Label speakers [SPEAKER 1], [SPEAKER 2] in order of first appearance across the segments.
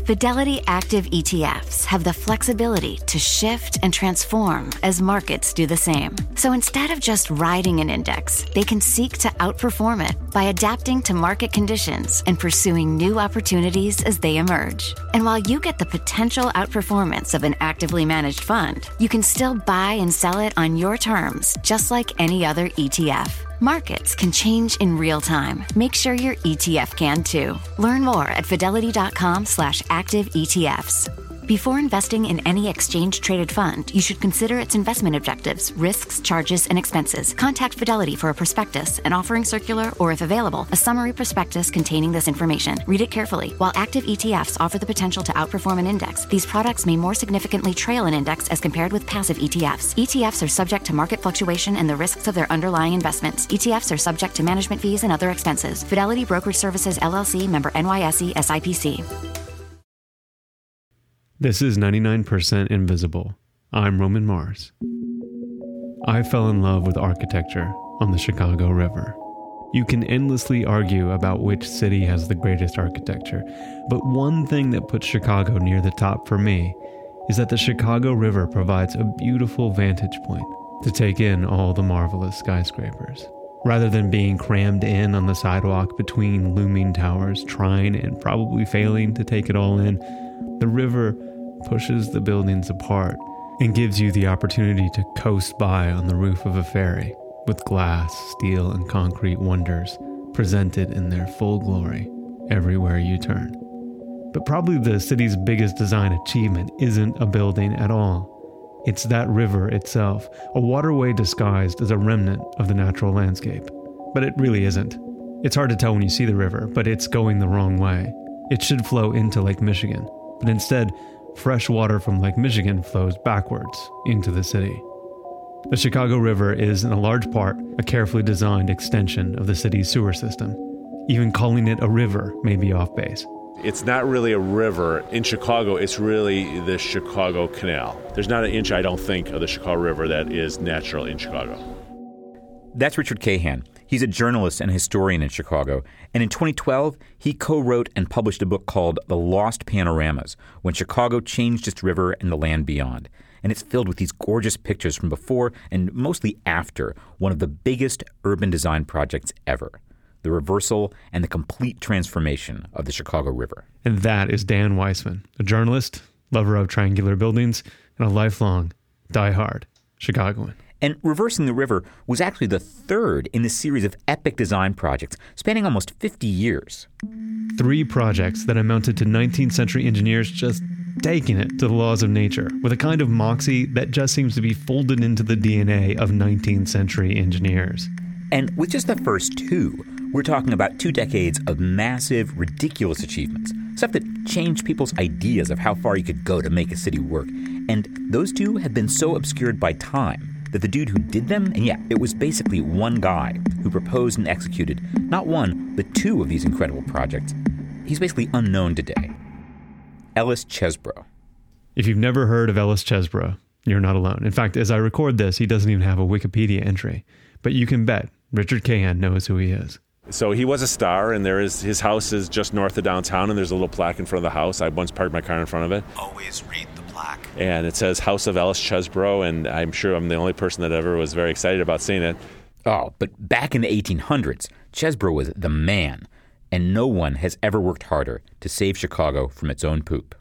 [SPEAKER 1] Fidelity Active ETFs have the flexibility to shift and transform as markets do the same. So instead of just riding an index, they can seek to outperform it by adapting to market conditions and pursuing new opportunities as they emerge. And while you get the potential outperformance of an actively managed fund, you can still buy and sell it on your terms, just like any other ETF. Markets can change in real time. Make sure your ETF can too. Learn more at fidelity.com/active ETFs. Before investing in any exchange-traded fund, you should consider its investment objectives, risks, charges, and expenses. Contact Fidelity for a prospectus, an offering circular, or if available, a summary prospectus containing this information. Read it carefully. While active ETFs offer the potential to outperform an index, these products may more significantly trail an index as compared with passive ETFs. ETFs are subject to market fluctuation and the risks of their underlying investments. ETFs are subject to management fees and other expenses. Fidelity Brokerage Services, LLC, member NYSE, SIPC.
[SPEAKER 2] This is 99% Invisible. I'm Roman Mars. I fell in love with architecture on the Chicago River. You can endlessly argue about which city has the greatest architecture, but one thing that puts Chicago near the top for me is that the Chicago River provides a beautiful vantage point to take in all the marvelous skyscrapers. Rather than being crammed in on the sidewalk between looming towers, trying and probably failing to take it all in, the river pushes the buildings apart and gives you the opportunity to coast by on the roof of a ferry with glass, steel, and concrete wonders presented in their full glory everywhere you turn. But probably the city's biggest design achievement isn't a building at all. It's that river itself, a waterway disguised as a remnant of the natural landscape. But it really isn't. It's hard to tell when you see the river, but it's going the wrong way. It should flow into Lake Michigan, but instead, fresh water from Lake Michigan flows backwards into the city. The Chicago River is, in a large part, a carefully designed extension of the city's sewer system. Even calling it a river may be off base.
[SPEAKER 3] It's not really a river. In Chicago, it's really the Chicago Canal. There's not an inch, I don't think, of the Chicago River that is natural in Chicago.
[SPEAKER 4] That's Richard Cahan. He's a journalist and historian in Chicago, and in 2012, he co-wrote and published a book called The Lost Panoramas, When Chicago Changed Its River and the Land Beyond. And it's filled with these gorgeous pictures from before and mostly after one of the biggest urban design projects ever, the reversal and the complete transformation of the Chicago River.
[SPEAKER 2] And that is Dan Weissman, a journalist, lover of triangular buildings, and a lifelong, diehard Chicagoan.
[SPEAKER 4] And reversing the river was actually the third in the series of epic design projects spanning almost 50 years.
[SPEAKER 2] 3 projects that amounted to 19th century engineers just taking it to the laws of nature with a kind of moxie that just seems to be folded into the DNA of 19th century engineers.
[SPEAKER 4] And with just the first 2, we're talking about 2 decades of massive, ridiculous achievements. Stuff that changed people's ideas of how far you could go to make a city work. And those 2 have been so obscured by time that the dude who did them, and yeah, it was basically one guy who proposed and executed not 1, but 2 of these incredible projects. He's basically unknown today. Ellis Chesbrough.
[SPEAKER 2] If you've never heard of Ellis Chesbrough, you're not alone. In fact, as I record this, he doesn't even have a Wikipedia entry. But you can bet Richard Cahan knows who he is.
[SPEAKER 3] So he was a star, and his house is just north of downtown, and there's a little plaque in front of the house. I once parked my car in front of it.
[SPEAKER 5] Always read the plaque.
[SPEAKER 3] And it says House of Ellis Chesbrough, and I'm sure I'm the only person that ever was very excited about seeing it.
[SPEAKER 4] Oh, but back in the 1800s, Chesbrough was the man, and no one has ever worked harder to save Chicago from its own poop.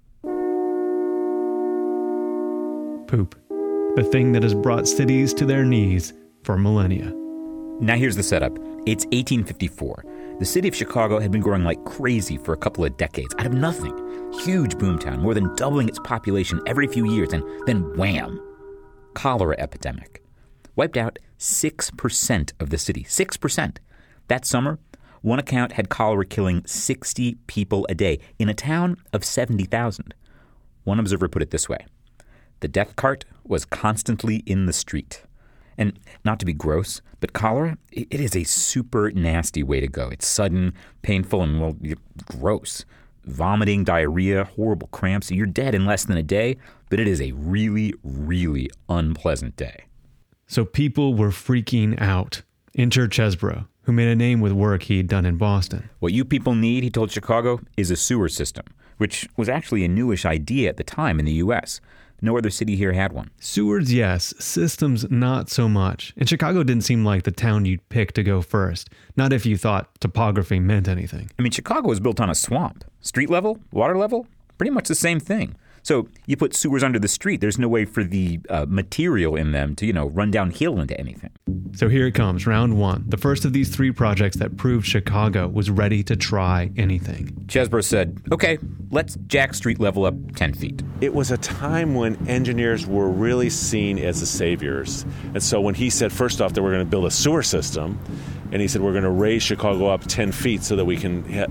[SPEAKER 2] Poop. The thing that has brought cities to their knees for millennia.
[SPEAKER 4] Now here's the setup. It's 1854. The city of Chicago had been growing like crazy for a couple of decades, out of nothing. Huge boomtown, more than doubling its population every few years, and then wham! Cholera epidemic. Wiped out 6% of the city. 6%. That summer, one account had cholera killing 60 people a day in a town of 70,000. One observer put it this way: the death cart was constantly in the street. And not to be gross, but cholera, it is a super nasty way to go. It's sudden, painful, and, well, gross. Vomiting, diarrhea, horrible cramps. You're dead in less than a day, but it is a really, really unpleasant day.
[SPEAKER 2] So people were freaking out. Enter Chesbrough, who made a name with work he'd done in Boston.
[SPEAKER 4] What you people need, he told Chicago, is a sewer system. which was actually a newish idea at the time in the U.S. No other city here had one.
[SPEAKER 2] Sewers, yes. Systems, not so much. And Chicago didn't seem like the town you'd pick to go first. Not if you thought topography meant anything.
[SPEAKER 4] I mean, Chicago was built on a swamp. Street level, water level, pretty much the same thing. So you put sewers under the street, there's no way for the material in them to, run downhill into anything.
[SPEAKER 2] So here it comes, round one. The first of these 3 projects that proved Chicago was ready to try anything.
[SPEAKER 4] Chesbro said, okay, let's jack street level up 10 feet.
[SPEAKER 3] It was a time when engineers were really seen as the saviors. And so when he said, first off, that we're going to build a sewer system, and he said we're going to raise Chicago up 10 feet so that we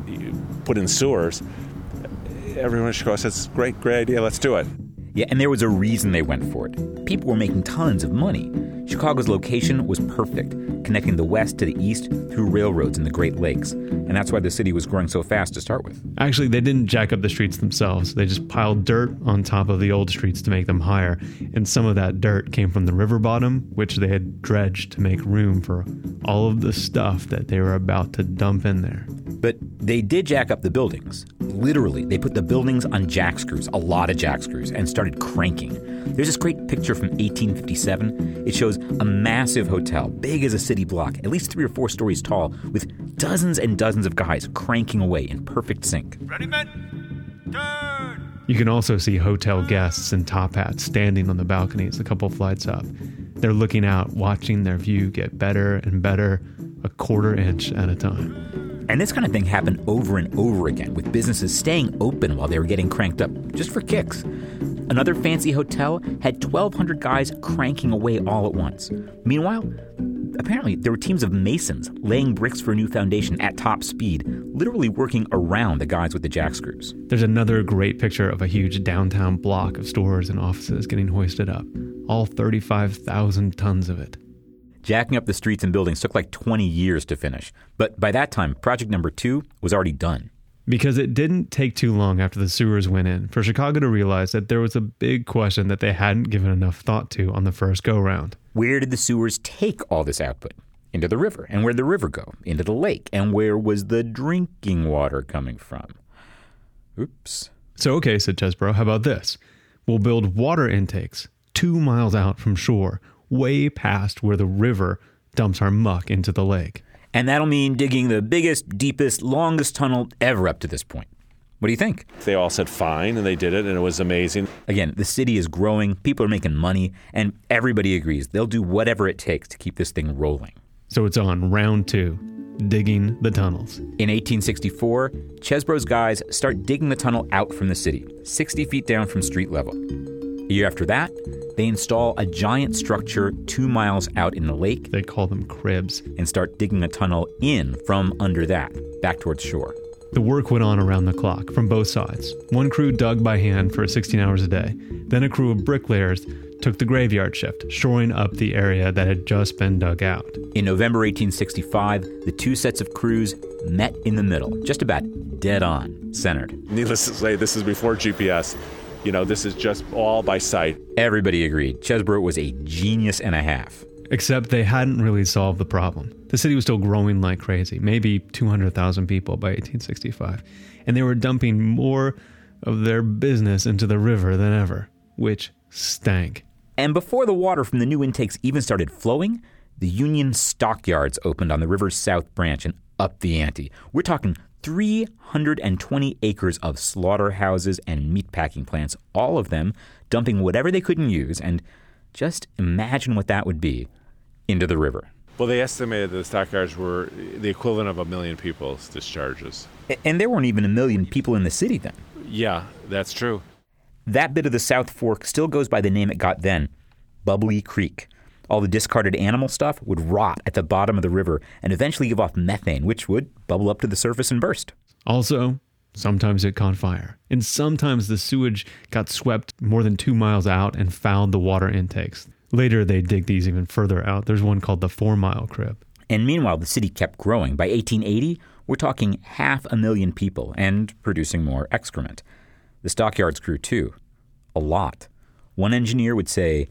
[SPEAKER 3] can put in sewers, everyone in Chicago says, great idea, let's do it.
[SPEAKER 4] Yeah, and there was a reason they went for it. People were making tons of money. Chicago's location was perfect, connecting the west to the east through railroads in the Great Lakes. And that's why the city was growing so fast to start with.
[SPEAKER 2] Actually, they didn't jack up the streets themselves. They just piled dirt on top of the old streets to make them higher. And some of that dirt came from the river bottom, which they had dredged to make room for all of the stuff that they were about to dump in there.
[SPEAKER 4] But they did jack up the buildings. Literally, they put the buildings on jack screws, a lot of jack screws, and started cranking. There's this great picture from 1857. It shows a massive hotel, big as a city block, at least 3 or 4 stories tall, with dozens and dozens of guys cranking away in perfect sync.
[SPEAKER 5] Ready, men? Turn!
[SPEAKER 2] You can also see hotel guests in top hats standing on the balconies a couple flights up. They're looking out, watching their view get better and better, a quarter inch at a time.
[SPEAKER 4] And this kind of thing happened over and over again, with businesses staying open while they were getting cranked up, just for kicks. Another fancy hotel had 1,200 guys cranking away all at once. Meanwhile, apparently there were teams of masons laying bricks for a new foundation at top speed, literally working around the guys with the jack screws.
[SPEAKER 2] There's another great picture of a huge downtown block of stores and offices getting hoisted up, all 35,000 tons of it.
[SPEAKER 4] Jacking up the streets and buildings took like 20 years to finish. But by that time, project number 2 was already done.
[SPEAKER 2] Because it didn't take too long after the sewers went in for Chicago to realize that there was a big question that they hadn't given enough thought to on the first go-round.
[SPEAKER 4] Where did the sewers take all this output? Into the river. And where'd the river go? Into the lake. And where was the drinking water coming from? Oops.
[SPEAKER 2] So, okay, said Chesbro, how about this? We'll build water intakes 2 miles out from shore, way past where the river dumps our muck into the lake.
[SPEAKER 4] And that'll mean digging the biggest, deepest, longest tunnel ever up to this point. What do you think?
[SPEAKER 3] They all said fine, and they did it, and it was amazing.
[SPEAKER 4] Again, the city is growing, people are making money, and everybody agrees they'll do whatever it takes to keep this thing rolling.
[SPEAKER 2] So it's on round 2, digging the tunnels.
[SPEAKER 4] In 1864, Chesbro's guys start digging the tunnel out from the city, 60 feet down from street level. A year after that, they install a giant structure 2 miles out in the lake.
[SPEAKER 2] They call them cribs.
[SPEAKER 4] And start digging a tunnel in from under that, back towards shore.
[SPEAKER 2] The work went on around the clock from both sides. One crew dug by hand for 16 hours a day. Then a crew of bricklayers took the graveyard shift, shoring up the area that had just been dug out.
[SPEAKER 4] In November 1865, the 2 sets of crews met in the middle, just about dead on, centered.
[SPEAKER 3] Needless to say, this is before GPS. This is just all by sight.
[SPEAKER 4] Everybody agreed. Chesbro was a genius and a half.
[SPEAKER 2] Except they hadn't really solved the problem. The city was still growing like crazy, maybe 200,000 people by 1865. And they were dumping more of their business into the river than ever, which stank.
[SPEAKER 4] And before the water from the new intakes even started flowing, the Union stockyards opened on the river's south branch and upped the ante. We're talking 320 acres of slaughterhouses and meatpacking plants, all of them dumping whatever they couldn't use, and just imagine what that would be, into the river.
[SPEAKER 3] Well, they estimated the stockyards were the equivalent of 1 million people's discharges.
[SPEAKER 4] And there weren't even 1 million people in the city then.
[SPEAKER 3] Yeah, that's true.
[SPEAKER 4] That bit of the South Fork still goes by the name it got then, Bubbly Creek. All the discarded animal stuff would rot at the bottom of the river and eventually give off methane, which would bubble up to the surface and burst.
[SPEAKER 2] Also, sometimes it caught fire. And sometimes the sewage got swept more than 2 miles out and fouled the water intakes. Later, they dig these even further out. There's one called the 4 Mile Crib.
[SPEAKER 4] And meanwhile, the city kept growing. By 1880, we're talking 500,000 people and producing more excrement. The stockyards grew too. A lot. One engineer would say,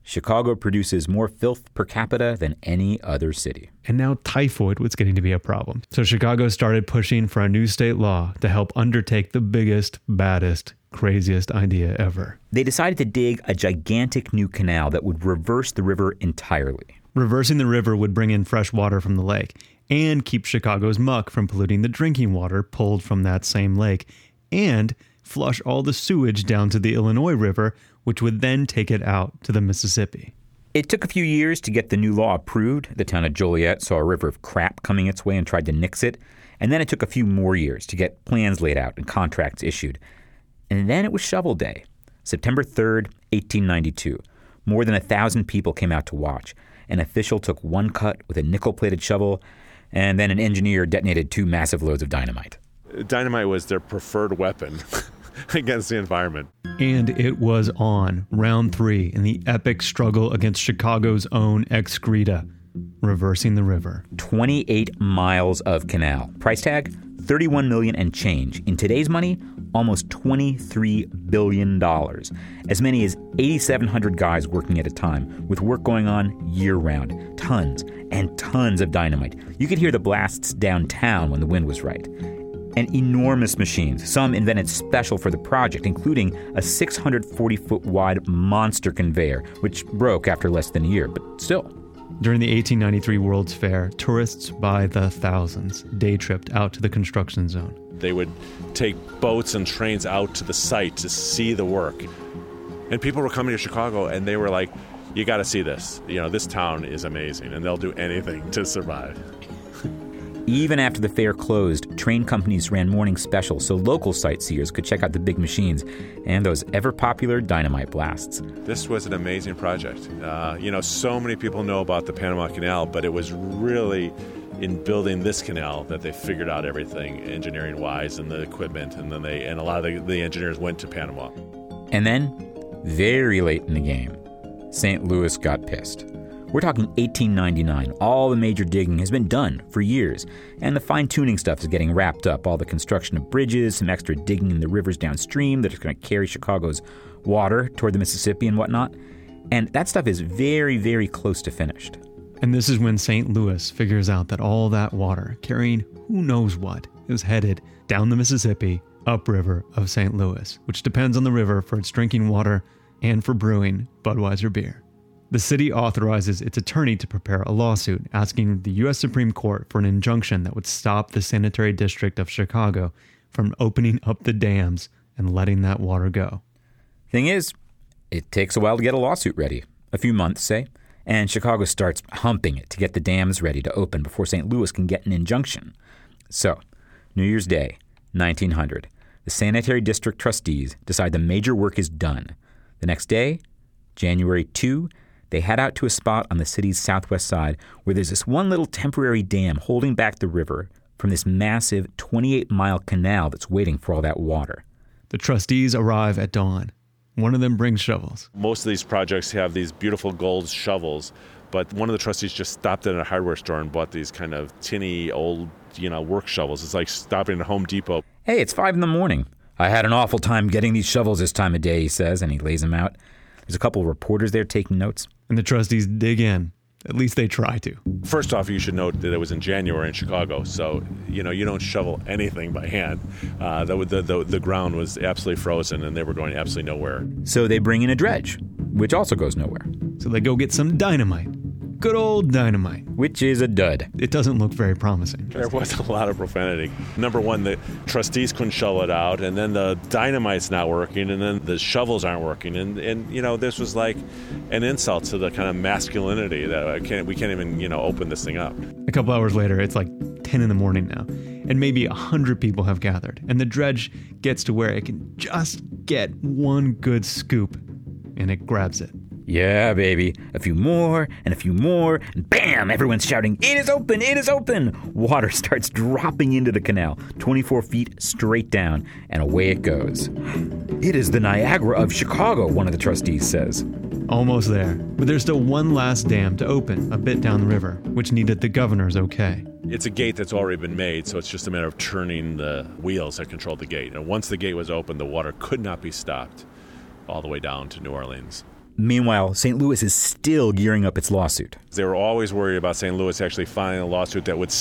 [SPEAKER 4] Chicago produces more filth per capita than any other city.
[SPEAKER 2] And now typhoid was getting to be a problem. So Chicago started pushing for a new state law to help undertake the biggest, baddest, craziest idea ever.
[SPEAKER 4] They decided to dig a gigantic new canal that would reverse the river entirely.
[SPEAKER 2] Reversing the river would bring in fresh water from the lake and keep Chicago's muck from polluting the drinking water pulled from that same lake, and flush all the sewage down to the Illinois River, which would then take it out to the Mississippi.
[SPEAKER 4] It took a few years to get the new law approved. The town of Joliet saw a river of crap coming its way and tried to nix it. And then it took a few more years to get plans laid out and contracts issued. And then it was shovel day, September 3rd, 1892. More than 1,000 people came out to watch. An official took one cut with a nickel-plated shovel, and then an engineer detonated 2 massive loads of dynamite.
[SPEAKER 3] Dynamite was their preferred weapon against the environment.
[SPEAKER 2] And it was on round 3 in the epic struggle against Chicago's own excreta, reversing the river. 28
[SPEAKER 4] miles of canal. Price tag, $31 million and change. In today's money, almost $23 billion. As many as 8,700 guys working at a time, with work going on year-round. Tons and tons of dynamite. You could hear the blasts downtown when the wind was right. And enormous machines, some invented special for the project, including a 640-foot-wide monster conveyor, which broke after less than a year, but still.
[SPEAKER 2] During the 1893 World's Fair, tourists by the thousands day-tripped out to the construction zone.
[SPEAKER 3] They would take boats and trains out to the site to see the work. And people were coming to Chicago, and they were like, you got to see this. You know, this town is amazing, and they'll do anything to survive.
[SPEAKER 4] Even after the fair closed, train companies ran morning specials so local sightseers could check out the big machines and those ever-popular dynamite blasts.
[SPEAKER 3] This was an amazing project. So many people know about the Panama Canal, but it was really in building this canal that they figured out everything engineering-wise and the equipment, and then a lot of the engineers went to Panama.
[SPEAKER 4] And then, very late in the game, St. Louis got pissed. We're talking 1899. All the major digging has been done for years, and the fine-tuning stuff is getting wrapped up. All the construction of bridges, some extra digging in the rivers downstream that are going to carry Chicago's water toward the Mississippi and whatnot. And that stuff is very, very close to finished.
[SPEAKER 2] And this is when St. Louis figures out that all that water, carrying who knows what, is headed down the Mississippi, upriver of St. Louis, which depends on the river for its drinking water and for brewing Budweiser beer. The city authorizes its attorney to prepare a lawsuit asking the U.S. Supreme Court for an injunction that would stop the sanitary district of Chicago from opening up the dams and letting that water go.
[SPEAKER 4] Thing is, it takes a while to get a lawsuit ready. A few months, say. And Chicago starts humping it to get the dams ready to open before St. Louis can get an injunction. So, New Year's Day, 1900, the sanitary district trustees decide the major work is done. The next day, January 2, they head out to a spot on the city's southwest side where there's this one little temporary dam holding back the river from this massive 28-mile canal that's waiting for all that water.
[SPEAKER 2] The trustees arrive at dawn. One of them brings shovels.
[SPEAKER 3] Most of these projects have these beautiful gold shovels, but one of the trustees just stopped at a hardware store and bought these kind of tinny old, work shovels. It's like stopping at Home Depot.
[SPEAKER 4] Hey, it's 5 a.m. I had an awful time getting these shovels this time of day, he says, and he lays them out. There's a couple of reporters there taking notes.
[SPEAKER 2] And the trustees dig in. At least they try to.
[SPEAKER 3] First off, you should note that it was in January in Chicago, so you don't shovel anything by hand. The ground was absolutely frozen, and they were going absolutely nowhere.
[SPEAKER 4] So they bring in a dredge, which also goes nowhere.
[SPEAKER 2] So they go get some dynamite. Good old dynamite.
[SPEAKER 4] Which is a dud.
[SPEAKER 2] It doesn't look very promising.
[SPEAKER 3] There was a lot of profanity. Number one, the trustees couldn't shovel it out, and then the dynamite's not working, and then the shovels aren't working. And this was like an insult to the kind of masculinity that we can't even, open this thing up.
[SPEAKER 2] A couple hours later, it's like 10 in the morning now, and maybe 100 people have gathered, and the dredge gets to where it can just get one good scoop, and it grabs it.
[SPEAKER 4] Yeah, baby. A few more, and bam! Everyone's shouting, "It is open! It is open!" Water starts dropping into the canal, 24 feet straight down, and away it goes. It is the Niagara of Chicago, one of the trustees says.
[SPEAKER 2] Almost there, but there's still one last dam to open a bit down the river, which needed the governor's okay.
[SPEAKER 3] It's a gate that's already been made, so it's just a matter of turning the wheels that control the gate. And once the gate was open, the water could not be stopped all the way down to New Orleans.
[SPEAKER 4] Meanwhile, St. Louis is still gearing up its lawsuit.
[SPEAKER 3] They were always worried about St. Louis actually filing a lawsuit that would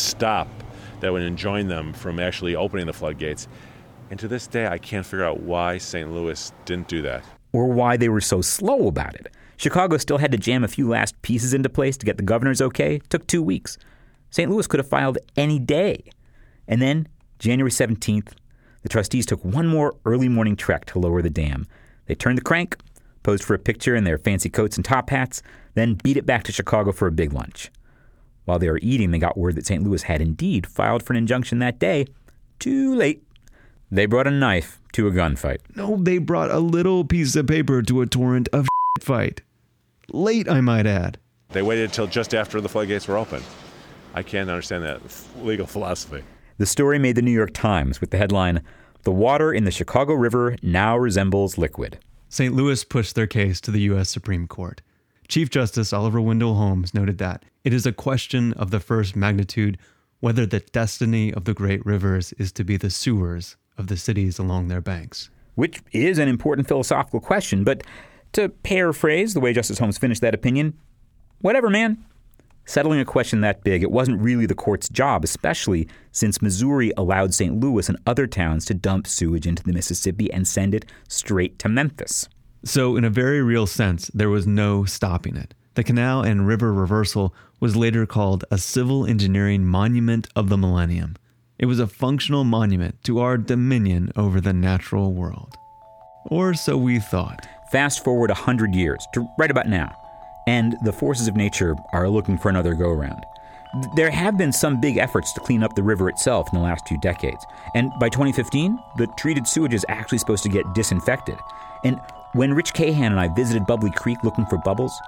[SPEAKER 3] enjoin them from actually opening the floodgates. And to this day, I can't figure out why St. Louis didn't do that.
[SPEAKER 4] Or why they were so slow about it. Chicago still had to jam a few last pieces into place to get the governor's okay. It took 2 weeks. St. Louis could have filed any day. And then, January 17th, the trustees took one more early morning trek to lower the dam. They turned the crank, posed for a picture in their fancy coats and top hats, then beat it back to Chicago for a big lunch. While they were eating, they got word that St. Louis had indeed filed for an injunction that day. Too late. They brought a knife to a gunfight.
[SPEAKER 2] No, they brought a little piece of paper to a torrent of fight. Late, I might add.
[SPEAKER 3] They waited until just after the floodgates were open. I can't understand that legal philosophy.
[SPEAKER 4] The story made the New York Times with the headline, "The water in the Chicago River now resembles liquid."
[SPEAKER 2] St. Louis pushed their case to the U.S. Supreme Court. Chief Justice Oliver Wendell Holmes noted that it is a question of the first magnitude whether the destiny of the great rivers is to be the sewers of the cities along their banks.
[SPEAKER 4] Which is an important philosophical question, but to paraphrase the way Justice Holmes finished that opinion, whatever, man. Settling a question that big, it wasn't really the court's job, especially since Missouri allowed St. Louis and other towns to dump sewage into the Mississippi and send it straight to Memphis.
[SPEAKER 2] So in a very real sense, there was no stopping it. The canal and river reversal was later called a civil engineering monument of the millennium. It was a functional monument to our dominion over the natural world. Or so we thought.
[SPEAKER 4] Fast forward 100 years to right about now, and the forces of nature are looking for another go-round. There have been some big efforts to clean up the river itself in the last 2 decades. And by 2015, the treated sewage is actually supposed to get disinfected. And when Rich Cahan and I visited Bubbly Creek looking for bubbles,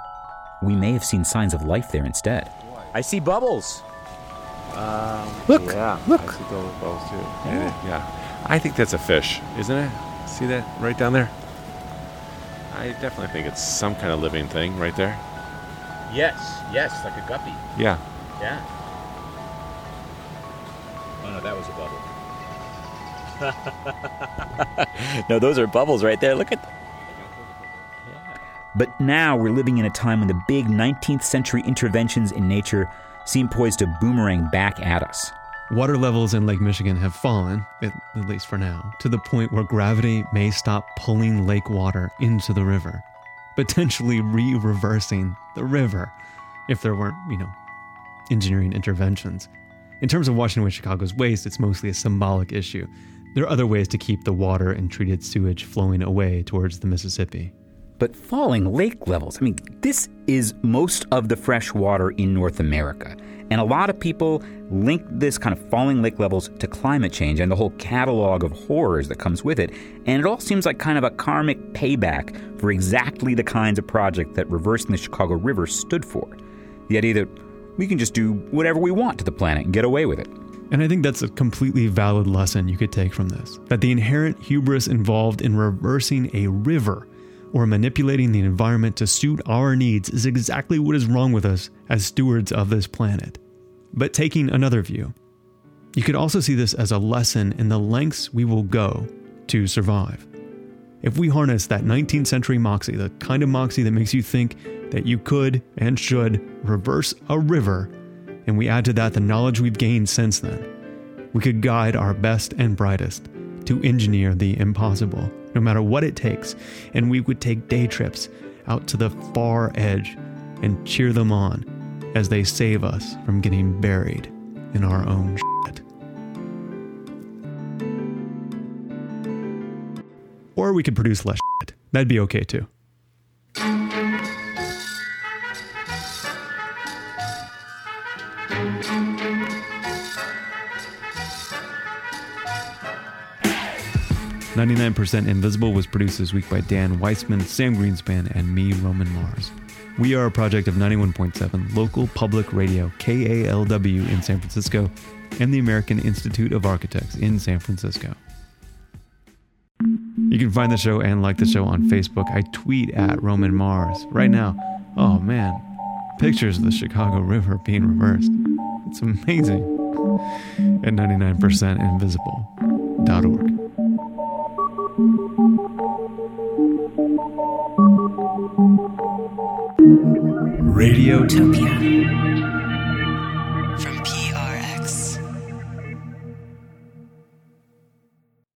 [SPEAKER 4] we may have seen signs of life there instead.
[SPEAKER 6] I see bubbles.
[SPEAKER 2] Look,
[SPEAKER 3] Yeah,
[SPEAKER 2] look.
[SPEAKER 3] I see those bubbles too. Yeah. I think that's a fish, isn't it? See that right down there? I definitely think it's some kind of living thing right there.
[SPEAKER 6] Yes, like a guppy.
[SPEAKER 3] Yeah.
[SPEAKER 6] Yeah. Oh no, that was a bubble. No, those are bubbles right there. Look at.
[SPEAKER 4] But now we're living in a time when the big 19th century interventions in nature seem poised to boomerang back at us.
[SPEAKER 2] Water levels in Lake Michigan have fallen, at least for now, to the point where gravity may stop pulling lake water into the river, potentially reversing the river if there weren't, engineering interventions. In terms of washing away Chicago's waste, it's mostly a symbolic issue. There are other ways to keep the water and treated sewage flowing away towards the Mississippi.
[SPEAKER 4] But falling lake levels, this is most of the fresh water in North America. And a lot of people link this kind of falling lake levels to climate change and the whole catalog of horrors that comes with it. And it all seems like kind of a karmic payback for exactly the kinds of project that reversing the Chicago River stood for. The idea that we can just do whatever we want to the planet and get away with it.
[SPEAKER 2] And I think that's a completely valid lesson you could take from this. That the inherent hubris involved in reversing a river or manipulating the environment to suit our needs is exactly what is wrong with us as stewards of this planet. But taking another view, you could also see this as a lesson in the lengths we will go to survive. If we harness that 19th century moxie, the kind of moxie that makes you think that you could and should reverse a river, and we add to that the knowledge we've gained since then, we could guide our best and brightest to engineer the impossible, no matter what it takes, and we would take day trips out to the far edge and cheer them on as they save us from getting buried in our own shit. Or we could produce less shit. That'd be okay too. "99% Invisible" was produced this week by Dan Weissman, Sam Greenspan, and me, Roman Mars. We are a project of 91.7 local public radio, KALW in San Francisco, and the American Institute of Architects in San Francisco. You can find the show and like the show on Facebook. I tweet at Roman Mars. Right now, oh man, pictures of the Chicago River being reversed. It's amazing. At 99percentinvisible.org. Radiotopia.